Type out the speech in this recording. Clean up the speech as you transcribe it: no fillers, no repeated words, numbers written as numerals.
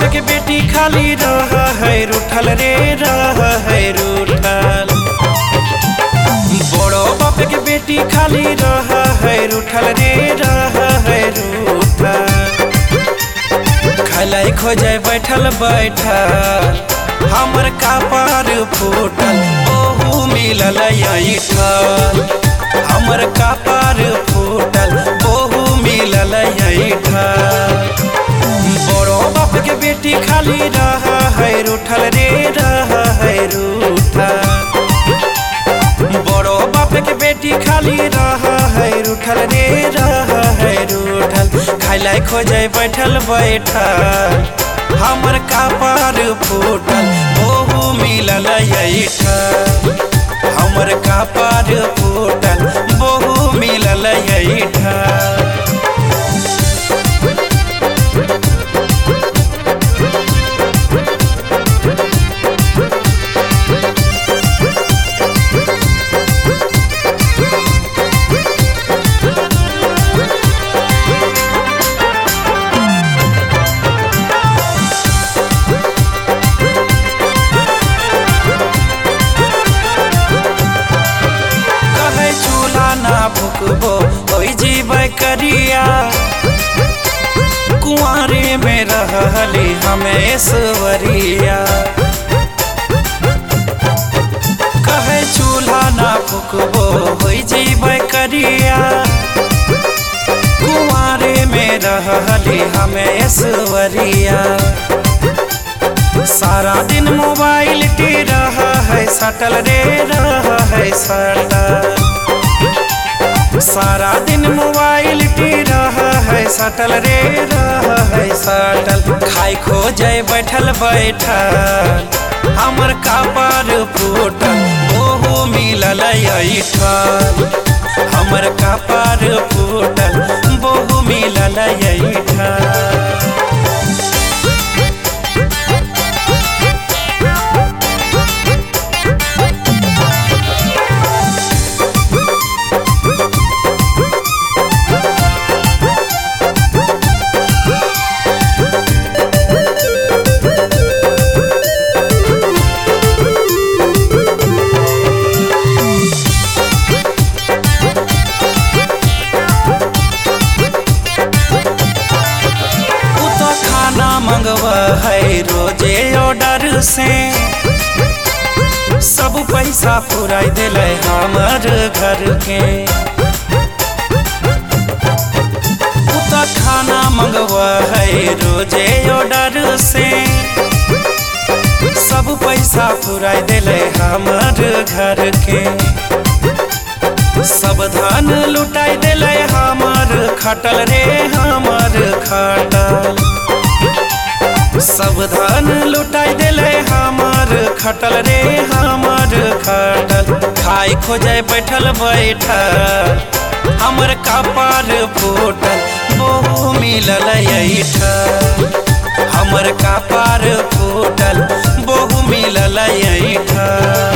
के बेटी खाली रह है रूठल रे रह है रूठल। बड़ो बाप के बेटी खाली रह है रूठल रे रह है रूठल। खलाई खोजे बैठल बैठल हमर कपार फूटल बहु मिलल ऐठल। हमर कपार फूटल बहु मिलल ऐठल। बड़ो बाप के बेटी खाली रह है रूठल रे रह है रूठल। बड़ो बाप के बेटी खाली रह है रूठल रे रह है रूठल। खाइला खोजे बैठल बैठल हमर कपार फूटल बहु मिलल ऐठल। हमर कपार फूटल बहु मिलल ऐठल। भुकबो ओई जीबै करिया कुंवारे में रहली हमेश्वरिया। कहे चूल्हा ना फुकबो ओई जीबै करिया कुंवारे में रहली हमेश्वरिया। सारा दिन मोबाइल टी रहा है सटल रे रहा है सटल। सारा दिन मोबाइल टी रहा है सटल रे रहा है सटल। खाई खोजे बैठल बैठल हमर कपार फूटल बहु मिलल ऐठल। हमर कपार फूटल बहु मिलल ऐठल। मंगवा है रोजे ऑर्डर से सब पैसा पूरा दिले हमर घर के। उता खाना मंगवा है रोजे ऑर्डर से सब पैसा पूरा दिले हमर घर के। सब धन लुटाई दिले हमर खटल रे हमर खटल। सब धन लुटाई दिले हमर खटल रे हमर खटल। खाई खोजे बैठल बैठल हमर कपार फूटल बहु मिलल ऐठल। हमर कपार फूटल बहु मिलल ऐठल।